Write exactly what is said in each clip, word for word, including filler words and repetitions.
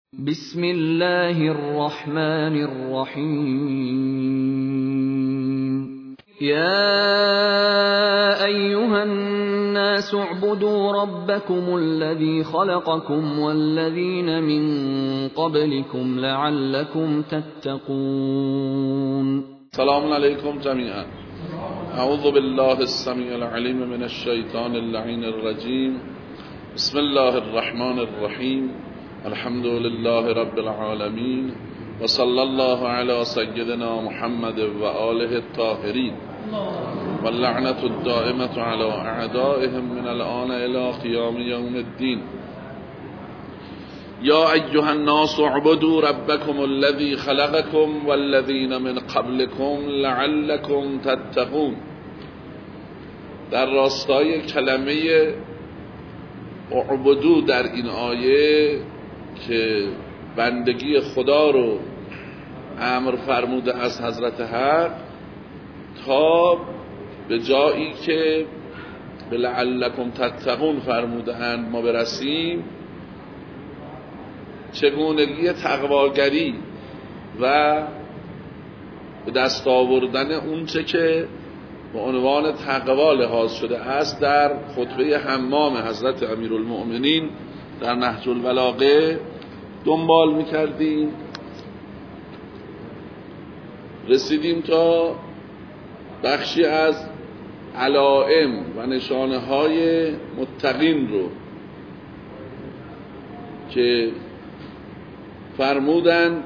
بسم الله الرحمن الرحيم يا أيها الناس اعبدوا ربكم الذي خلقكم والذين من قبلكم لعلكم تتقون. سلام علیکم جمیعا. اعوذ بالله السمیع العلیم من الشیطان اللعین الرجیم. بسم الله الرحمن الرحیم. الحمد لله رب العالمین و صلی الله علی سیدنا محمد و آله الطاهرین و اللعنة الدائمة علی اعدائهم من الآن الى قیام یوم الدین. یا ایها الناس اعبدوا ربکم الذی خلقکم والذین من قبلکم لعلکم تتقون. در راستای کلمه اعبدو در این آیه که بندگی خدا رو امر فرموده از حضرت حق تا به جایی که لعلکم تتقون فرموده اند ما برسیم، چگونگی تقواگری و به دست آوردن اون چه که به عنوان تقوا لحاظ شده است در خطبه حمام حضرت امیرالمؤمنین در نهج البلاغه دنبال میکردیم. رسیدیم تا بخشی از علائم و نشانه های متقین رو که فرمودن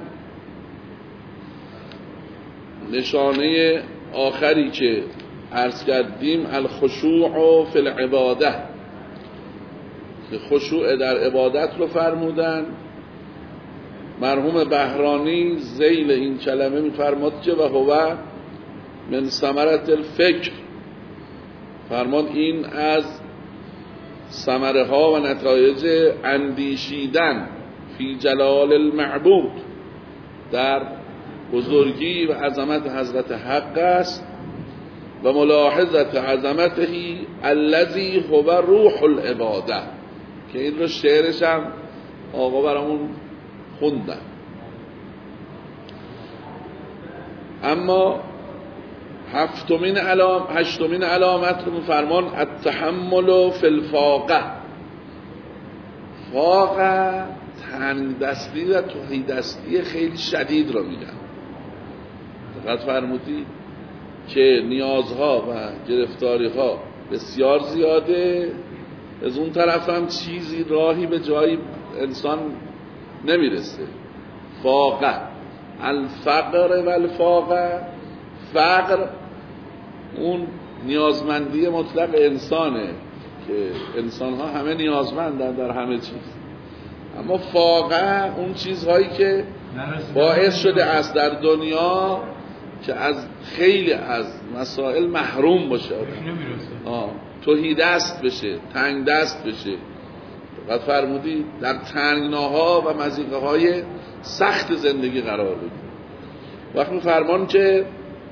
نشانه آخری که عرض کردیم الخشوع فی العباده، که خشوع در عبادت رو فرمودن. مرحوم بهرانی ذیل این کلمه میفرماد که و هو من ثمرة الفکر، فرماد این از ثمره ها و نتایج اندیشیدن فی جلال المعبود، در بزرگی و عظمت حضرت حق است و ملاحظت عظمته الذی هو روح العباده، که این رو شعرش هم آقا برامون خوندن. اما هفتمین علام هشتمین علامت رو فرمان التحمل فی الفاقه. فاقه تنگ دستی و تهی دستی خیلی شدید رو میگن. دقت فرمودید که نیازها و گرفتاریها بسیار زیاده، از اون طرف هم چیزی راهی به جایی انسان نمیرسه. فاقه الفقر و الفاقه، فقر اون نیازمندی مطلق انسانه که انسان ها همه نیازمندن در همه چیز، اما فاقه اون چیزهایی که باعث شده است در دنیا که از خیلی از مسائل محروم باشه، آه تهی دست بشه، تنگ دست بشه. فقط فرمودی در تنگناها و مضیقه های سخت زندگی قرار بگیر. وقتی فرمان که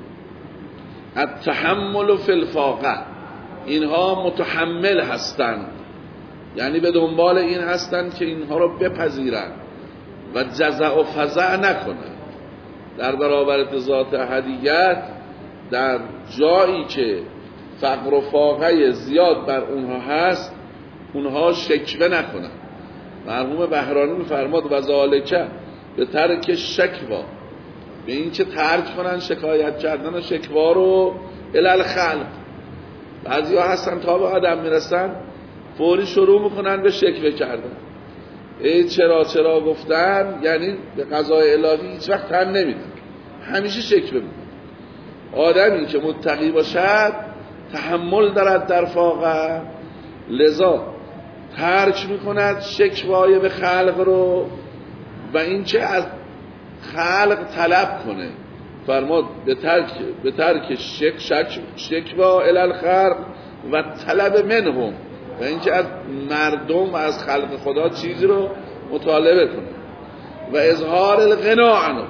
التحمل فی الفاقه، اینها متحمل هستند، یعنی به دنبال این هستند که اینها رو بپذیرند و جزع و فزع نکنند در برابر ذات احدیت. در جایی که فقر و فاقه زیاد بر اونها هست اونها شکوه نکنند. مرحوم بهرانی می‌فرماد و ذالک به ترک شکوا، به این که ترک کنن شکایت کردن و شکوا رو الی الخلق. بعضی ها هستن تا به آدم میرسن فوری شروع میکنن به شکوه کردن، ای چرا چرا گفتن، یعنی به قضای الهی هیچ وقت تن نمیدن، همیشه شکوه میکنن. آدمی که متقی باشد تحمل دارد در فاقه، لذا ترک میکند شکوای به خلق رو و این چه از خلق طلب کنه. فرماد به ترک به ترک شک شک شکوا الی الخلق و طلب منهم، و این که از مردم و از خلق خدا چیزی رو مطالبه کنه و اظهار الغنا عنه،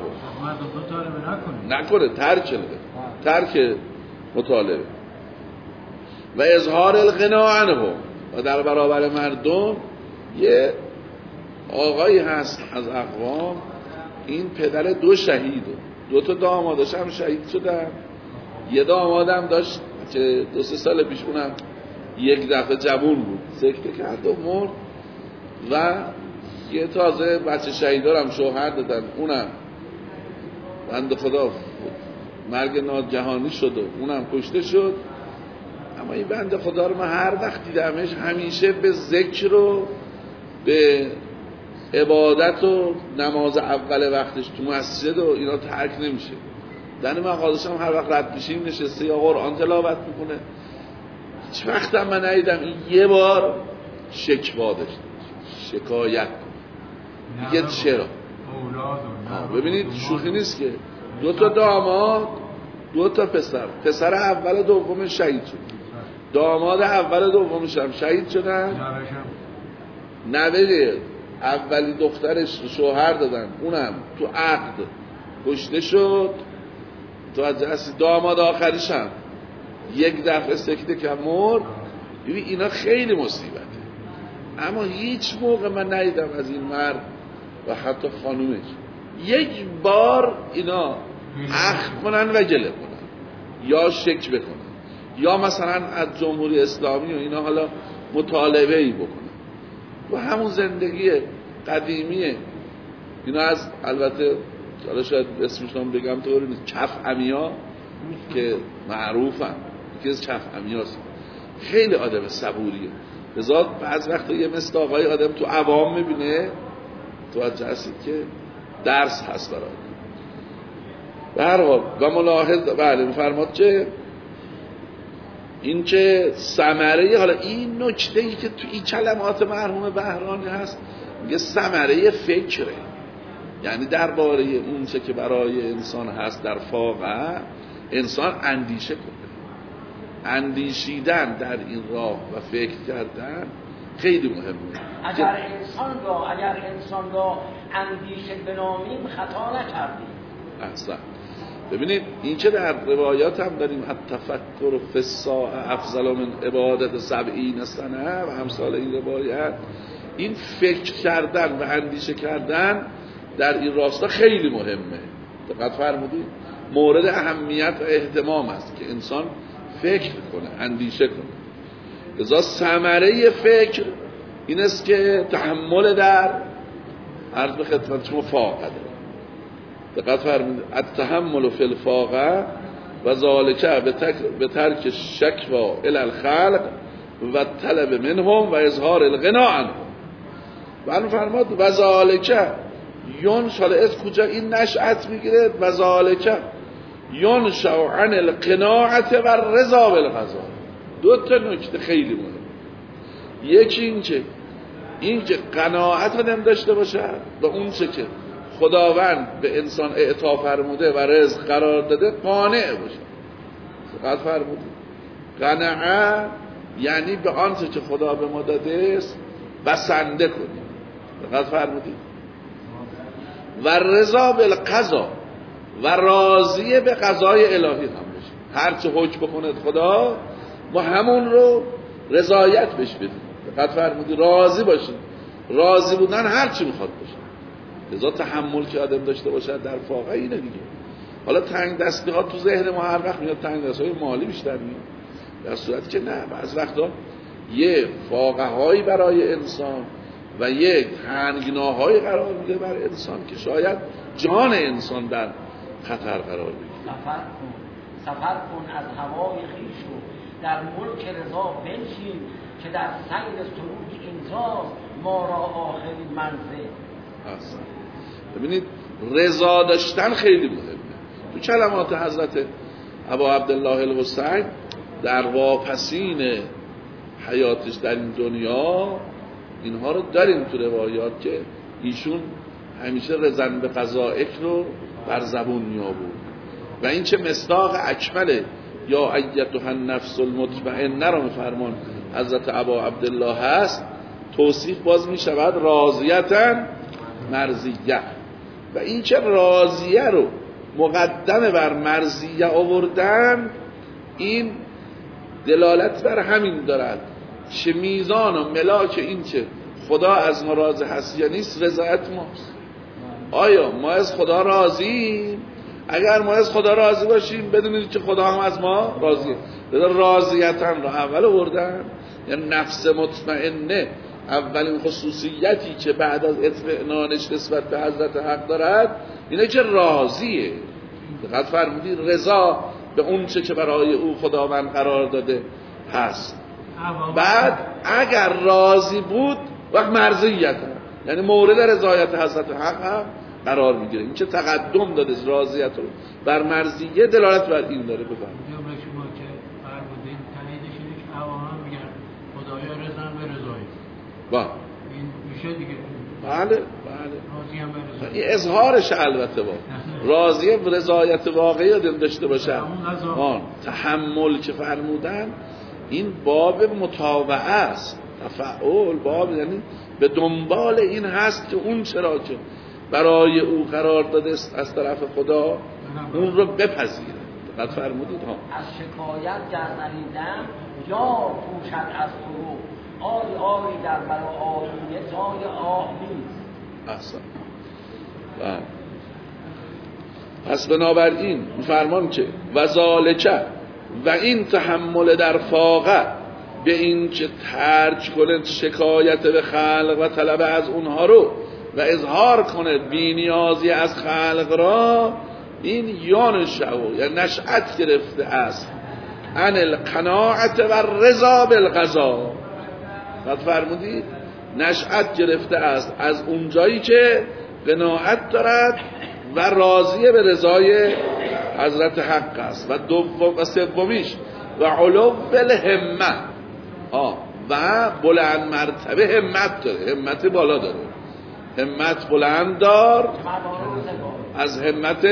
نکنه ترک ترک مطالبه و اظهار الغنا عنه، و در برابر مردم یه آقایی هست از اقوام، این پدر دو شهید دو تا دامادش هم شهید شدن. یه دامادم داشت که دو سه سال پیش اونم یک دفعه جوون بود سکته کرد و مرد، و یه تازه بچه شهیدارم شوهر دادن، اونم بنده خدا مرگ ناگهانی شد و اونم کشته شد. اما این بنده خدا رو من هر وقت دیدمش همیشه به ذکر و به عبادت و نماز اول وقتش تو مسجد و اینا ترک نمیشه. دن مغازش هم هر وقت رد میشیم نشسته یا قرآن تلاوت میکنه. هیچ وقت هم من ندیدم این یه بار شکوا داشته شکایت دیگه. چرا؟ ببینید شوخی نیست که دو تا داماد دو تا پسر، پسر اول دوم شهید شد، داماد اول دومش هم شهید شدن، نوه اولی دخترش شوهر دادن اونم تو عقد کشته شد، تو از داماد آخریش هم یک دفعه سکته که مرد. ببین اینا خیلی مصیبته. اما هیچ موقع من ندیدم از این مرد و حتی خانومش یک بار اینا اخم کنن و گله کنن یا شک بکنن یا مثلا از جمهوری اسلامی و اینا حالا مطالبه ای بکنن. و همون زندگی قدیمیه اینا، از البته حالا شاید اسمشون بگم طوری نیست، کف امیا که معروفن که از کف امیاست، خیلی آدم صبوریه. لذا بعض وقتا یه مثل آقای آدم تو عوام میبینه تو از هستید که درس هست برای به هر حال. و ملاحظ بله میفرماد که این که ثمره، حالا این نکته ای که تو این کلمات مرحوم بهرانی هست میگه ثمره فکره، یعنی درباره اون چه که برای انسان هست در فاقه انسان اندیشه کنه. اندیشیدن در این راه و فکر کردن خیلی مهمه. اگر انسان را اگر انسان را اندیشه بنامیم خطا نکردیم. احسن. ببینید این که در روایات هم داریم التفکر فی الساعه افضل من عبادت سبعین سنه و امثال این روایت، این فکر کردن و اندیشه کردن در این راستا خیلی مهمه. دقت فرمودید؟ مورد اهمیت و اهتمام است که انسان فکر کنه، اندیشه کنه. لذا ثمره فکر این است که تحمل در عرض به خدمت شما فاقه داره. دقت فرمودید؟ التحمل فی الفاقه و ذالک به ترک شکوا الی الخلق و طلب منهم و اظهار الغنا عنهم. و فرمود و ذالک ینشأ از کجا این نشأت میگیره؟ و ذالک ینشأ عن القناعة و الرضا بالقضاء. دو تا نکته خیلی مهمه. یکی این که این که قناعت آدم داشته باشه و اون چه که خداوند به انسان اعطا فرموده و رزق قرار داده قانع باشه. فقط فرموده قناعه یعنی به آنچه که خدا به ما داده است بسنده کنیم. فقط فرمودید و رضا بالقضا و راضی به قضای الهی هم باشیم. هر چه حکم بکنه خدا ما همون رو رضایت بهش بدیم. فقط فرمودید راضی باشیم. راضی بودن هر چی میخواد باشه. لذا تحمل که آدم داشته باشه در فاقه اینه دیگه. حالا تنگ دستی ها تو ذهن ما هر وقت میاد تنگ دستی های مالی بیشتر میاد، در صورتی که نه، بعض وقتا یه فاقه هایی برای انسان و یک تنگناهایی قرار میده بر انسان که شاید جان انسان در خطر قرار بگیره. سفر کن سفر کن از هوای خویش و در ملک رضا بنشین که در سیر سرود اینجاست ما را آخرین منزل. اصلا ببینید رضا داشتن خیلی مهمه. تو کلمات حضرت ابا عبدالله الحسین در واپسین حیاتش در این دنیا اینها رو داریم تو روایات که ایشون همیشه رضن به قضائک رو بر زبون می آورد و این چه مصداق اکمله یا ایتها النفس المطمئنه رو فرمان حضرت ابا عبدالله هست. توصیف باز می شود راضیتا مرضیه و این چه راضیه رو مقدم بر مرضیه آوردن این دلالت بر همین دارد که میزان و ملاک این که خدا از ما راضی هست یا نیست رضایت ماست. آیا ما از خدا راضیم؟ اگر ما از خدا راضی باشیم بدونید که خدا هم از ما راضیه. بذار راضیتن رو اول آوردن، یعنی نفس مطمئنه اولین خصوصیتی که بعد از اطمئنانش نسبت به حضرت حق دارد اینه که راضیه. دقت فرمودید، رضا به اون چه که برای او خداوند قرار داده هست. بعد اگر راضی بود وقت مرضیت هم. یعنی مورد رضایت حضرت حق هم قرار میگیره. این که تقدم داده رضایت رو بر مرضیه دلالت بر این داره. بفرمایید. شما که فرمودین تاییدش اینه که عوام میگن خدایا رضا به رضای. با این میشه دیگه. بله بله. راضی هم به رضای. این اظهارش البته با راضیه به رضایت واقعی دل داشته باشه. آن تحمل که فرمودن این باب متابعه است. تفعول باب یعنی به دنبال این هست که اون چرا که برای او قرار داده است از طرف خدا اون رو بپذیره. دقت فرمودید ها. از شکایت گردنیدم یا پوشد از فرو آری آری در برا آیه جای آه نیست. احسن. پس بنابراین فرمان که وذالک و این تحمل در فاقه به این که ترک کنه شکایت به خلق و طلب از اونها رو و اظهار کنه بی‌نیازی از خلق را، این یان شو یا نشأت گرفته است عن القناعت و رضا بالقضا. قد فرمودید نشأت گرفته است از اونجایی که قناعت دارد و راضیه به رضای حضرت حق است. و دوم و سومیش و علو بالهمه آه و بلند مرتبه همت داره، همت بالا داره، همت بلند دار از همت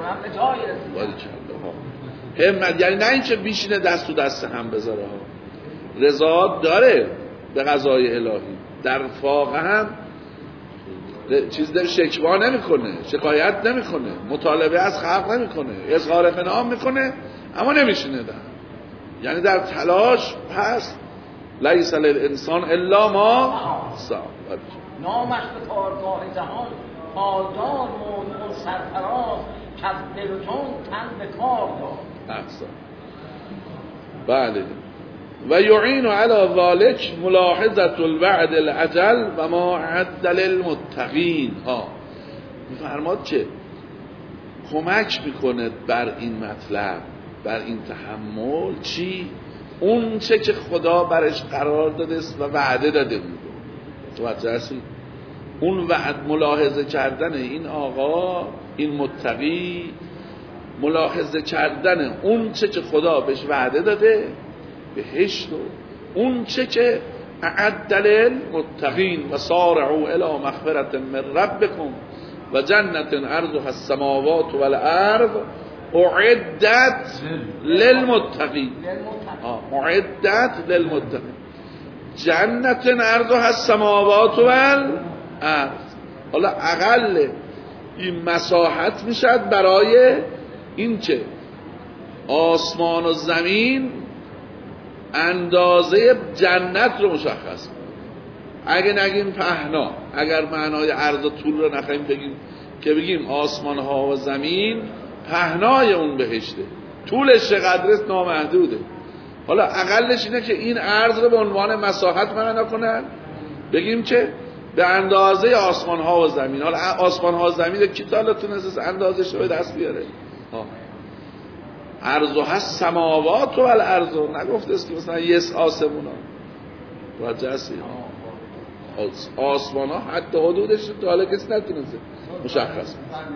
همت یعنی نه اینکه بیشینه دست و دست هم بذاره ها. رضا داره به قضای الهی، در فاقه هم چیز در شکوا نمیکنه، شکایت نمیکنه، مطالبه از خلق نمیکنه، اظهار قناعت میکنه اما نمیشینه در، یعنی در تلاش هست. لیس للانسان الا ما سعی. نامش به کارگاه جهان پایدار موند اون سرفراز که از دلتون تن به کار داد. احسن. بله. و یعین علی ذلک ملاحظه الوعد العجل و ما عد للمتقین ها. میفرماد که کمک میکنه بر این مطلب، بر این تحمل چی؟ اون چه که خدا برش قرار داده است و وعده داده بود. توجه هستید؟ اون وعد ملاحظه کردن این آقا، این متقی، ملاحظه کردن اون چه که خدا بهش وعده داده بهشت و اون چه که اعد للمتقین و سارعوا الی مغفرة من ربکم و جنت عرضها السماوات والارض اعدت للمتقین. اعدت للمتقین جنت عرضها السماوات والارض. حالا اقل این مساحت میشد برای این که آسمان و زمین اندازه جنت رو مشخص کنه. اگه نگیم پهنا، اگر معنای عرض و طول رو نخواهیم بگیم که بگیم آسمان ها و زمین پهنای اون بهشته، طولش چقدره نامحدوده. حالا اقلش اینه که این عرض رو به عنوان مساحت معنا کنن، بگیم که به اندازه آسمان ها و زمین. حالا آسمان ها و زمین کی تا حالا تونست اندازه شو دست بیاره؟ عرض و هست سماوات و الارض، نگفته است که مثلا یس آسمون ها راجع است آسمان ها حتی حدودش تا حالا کسی نتونسته مشخص.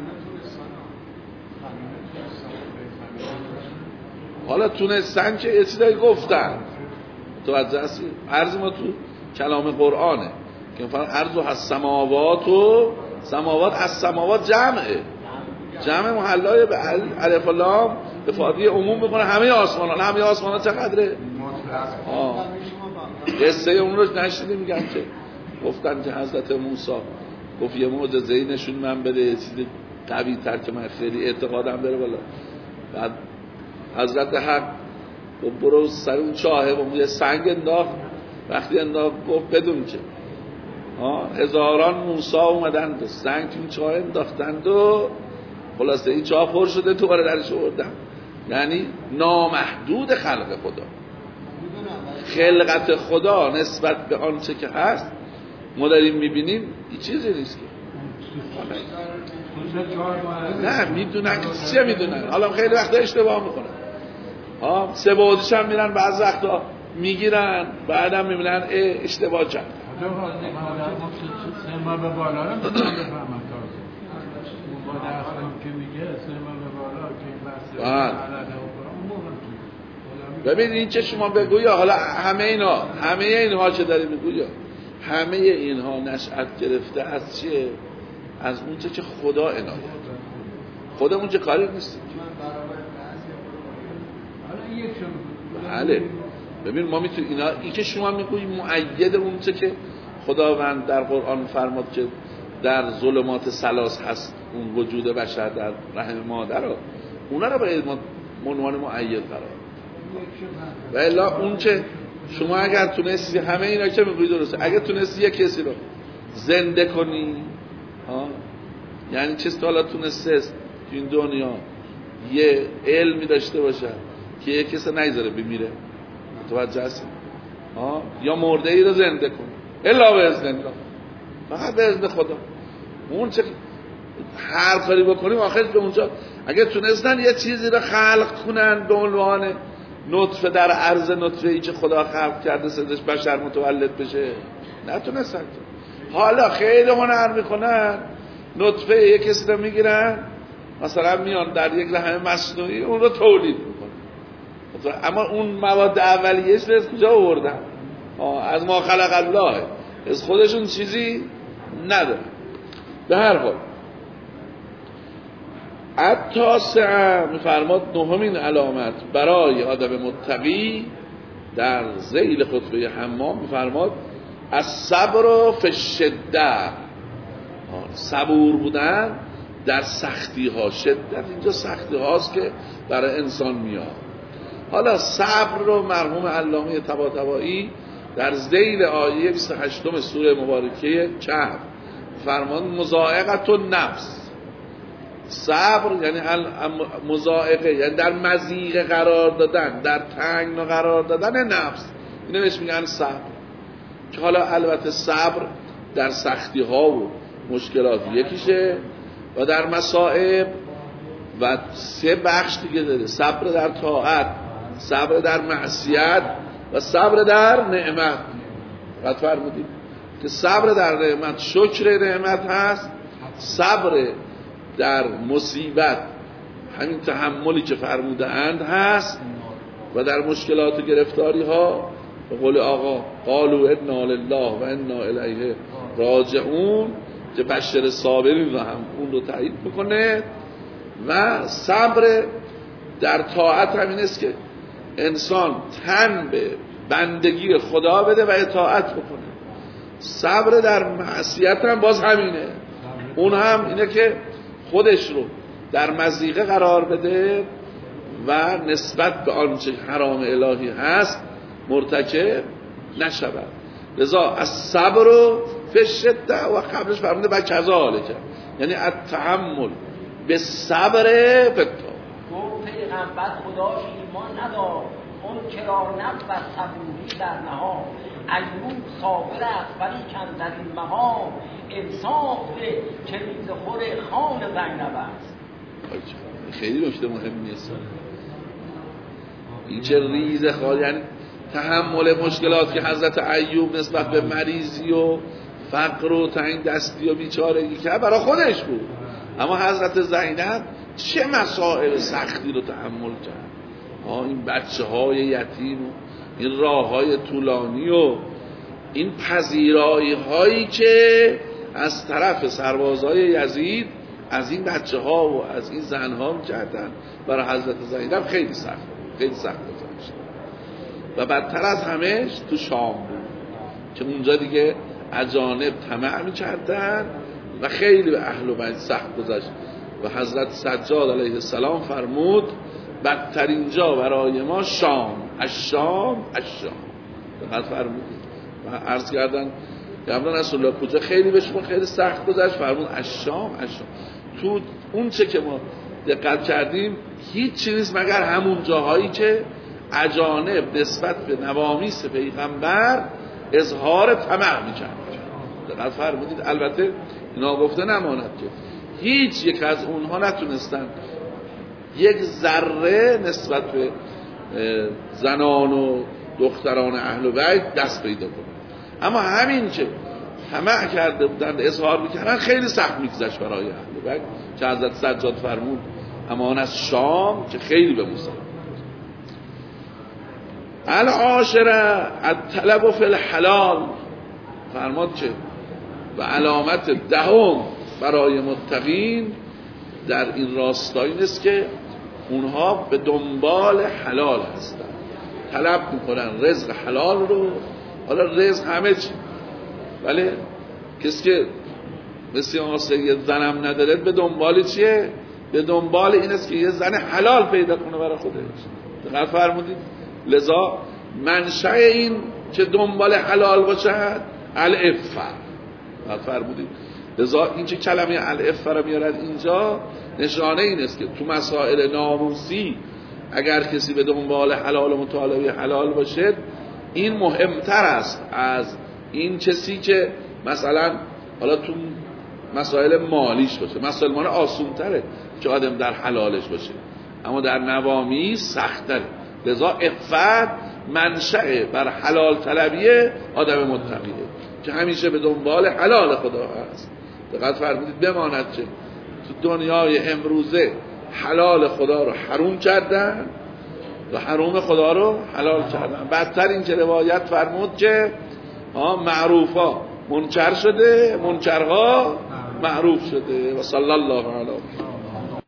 حالا تونستن که یه چیزایی گفتن، توجه هستی؟ عرض ما تو کلام قرآنه که مثلا عرض و هست سماوات و سماوات از سماوات جمعه، جمع محلای به الف و لام افاده عموم میکنه همه آسمان ها. همه آسمان ها چقدره؟ آه قصه اون رو نشنیدی؟ میگن که گفتن که حضرت موسی گفت یه معجزه‌ای نشون من بده، یه چیز قوی تر که من خیلی اعتقادم داره بالا. بعد حضرت حق گفت برو سر اون چاهه و یه سنگ انداخت. وقتی انداخت گفت بدون که هزاران موسی اومدند و سنگ تو این چاه انداختند و خلاصه این چاه پر شده دوباره درش آوردن. یعنی نامحدود خلق خدا، خلقت خدا نسبت به آنچه که هست ما داریم میبینیم این چیزی نیست که نه میدونن چیه میدونن. حالا خیلی وقتا اشتباه میکنن ها، سه بعدیش هم میرن بعض وقتا میگیرن بعدم میبینن اشتباه کرد. سه ماه به بالا هم بفهمن تازه اون با درستم که میگه سه ماه به بالا که این بحث ببین این که شما بگویا حالا همه اینا همه اینها چه داری میگویا همه اینها نشأت گرفته از چیه؟ از اون چه که خدا عنایت خودمون چه کاری نیستیم. بله ببین ما میتونیم اینا این که شما میگویی مؤید اون چه که خداوند در قرآن فرماد که در ظلمات ثلاث هست اون وجود بشر در رحم مادر رو اونا رو باید ما عنوان مؤید قرار و الا اون که شما اگر تونستی همه اینا که میگویی درسته، اگر تونستی یک کسی رو زنده کنی ها، یعنی چیست حالا تونسته تو این دنیا یه علمی داشته باشه که یک کسی نگذاره بمیره، متوجه هستی ها، یا مرده ای رو زنده کن الا به اذن الله، فقط به اذن خدا. اون چه هر کاری بکنیم آخرش به اونجا اگه تونستن یه چیزی رو خلق کنن به عنوان نطفه در عرض نطفه ای که خدا خلق کرده سدش بشر متولد بشه، نتونستن. حالا خیلی هنر میکنن نطفه یک کسی رو میگیرن مثلا میان در یک رحم مصنوعی اون رو تولید میکنن، اما اون مواد اولیه‌اش رو از کجا آوردن؟ از ما خلق الله، از خودشون چیزی نداره. به هر حال التاسعه میفرماد نهمین علامت برای آدم متقی در ذیل خطبه حمام میفرماد الصبر فی الشده، صبور بودن در سختی ها. شدت اینجا سختی هاست که برای انسان میاد. حالا صبر رو مرحوم علامه طباطبایی در ذیل آیه بیست و هشت سوره مبارکه کهف فرمان مضایقت النفس. صبر یعنی مضایقه، یعنی در مضیقه قرار دادن، در تنگ قرار دادن نفس، اینو بهش میگن صبر. که حالا البته صبر در سختی ها و مشکلات یکیشه و در مصائب و سه بخش دیگه داره: صبر در طاعت، صبر در معصیت و صبر در نعمت. فقط فرمودیم که صبر در نعمت شکر نعمت هست، صبر در مصیبت همین تحملی که فرموده اند هست و در مشکلات و گرفتاری ها به قول آقا قالوا انا لله و انا الیه راجعون که بشر صابرین رو هم اون رو تایید بکنه. و صبر در طاعت همین است که انسان تن به بندگی خدا بده و اطاعت بکنه. صبر در معصیت هم باز همینه، اون هم اینه که خودش رو در مضیقه قرار بده و نسبت به آنچه حرام الهی هست مرتکب نشود. لذا از صبر و فشده و قبلش فرموده و کذالک، یعنی التحمل به صبر فتا. گفت پیغمبر خداش ایمان ندار اون کرا نفس و صبوری در نهار. ایوب صابر است ولی کم در این مهار. انصاف به که ریز خور خان زینب است. خیلی نکته مهمی است این چه ریز خال، یعنی تحمل مشکلات که حضرت ایوب نسبت به مریضی و فقر و تنگ دستی و بیچارگی که برای خودش بود، اما حضرت زینب چه مسائل سختی رو تحمل کرد. ها این بچه های یتیم و این راه های طولانی و این پذیرایی هایی که از طرف سربازای یزید از این بچه ها و از این زن ها می‌کردن برای حضرت زینب خیلی سخت خیلی سخت گذاشت. و بدتر از همش تو شام بود که اونجا دیگه اجانب طمع می‌کردن و خیلی به اهل بیت سخت گذاشت. و حضرت سجاد علیه السلام فرمود بدترین جا برای ما شام، الشام الشام. دقت فرمودید و عرض کردن پیامبر رسول الله کجا خیلی بهشون خیلی سخت گذشت؟ فرمود الشام الشام. تو اون چه که ما دقت کردیم هیچ چیزی نیست مگر همون جاهایی که اجانب نسبت به نوامیس پیغمبر اظهار طمع می‌کرد. دقت فرمودید؟ البته اینا گفته نماند که هیچ یک از اونها نتونستن یک ذره نسبت به زنان و دختران اهل بیت دست پیدا کنن، اما همین که طمع کرده بودن اظهار میکردن خیلی سخت میگذشت برای اهل بیت که حضرت سجاد فرمود امان از شام که خیلی به موسی. العاشره الطلب فی الحلال، فرماد که و علامت دهم برای متقین در این راستایی است که اونها به دنبال حلال هستن، طلب میکنن رزق حلال رو. حالا رزق همه چی، ولی کسی که مثل آسه یه زنم نداره به دنبال چیه؟ به دنبال این است که یه زن حلال پیدا کنه برای خودش. دقیق فرمودید؟ لذا منشأ این که دنبال حلال باشد العفه. دقیق فرمودید؟ لذا این که کلمه العفه رو میارد اینجا نشانه این است که تو مسائل ناموسی اگر کسی به دنبال حلال و مطالبه حلال باشد این مهمتر است از این کسی که مثلا حالا تو مسائل مالیش باشه. مسائل مالی آسون تره که آدم در حلالش باشه، اما در نوامی سخت تره. لذا عفت منشأ بر حلال طلبیه آدم متقیه که همیشه به دنبال حلال خدا هست. دقت فرمودید؟ بماند که تو دنیای امروزه حلال خدا رو حروم کردن و حروم خدا رو حلال کردن. بدتر این که روایت فرمود که معروفا منکر شده، منکرها معروف شده. و صلی الله علیه